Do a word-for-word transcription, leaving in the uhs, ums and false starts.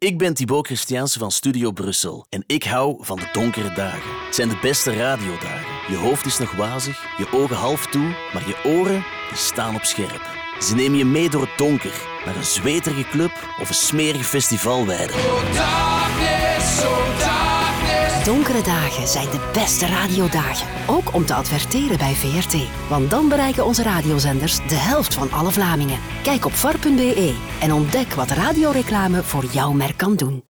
Ik ben Thibaut Christiaanse van Studio Brussel en ik hou van de donkere dagen. Het zijn de beste radiodagen. Je hoofd is nog wazig, je ogen half toe, maar je oren die staan op scherp. Ze nemen je mee door het donker, naar een zweterige club of een smerige festivalweide. Donkere dagen zijn de beste radiodagen. Ook om te adverteren bij V R T. Want dan bereiken onze radiozenders de helft van alle Vlamingen. Kijk op var punt be en ontdek wat radioreclame voor jouw merk kan doen.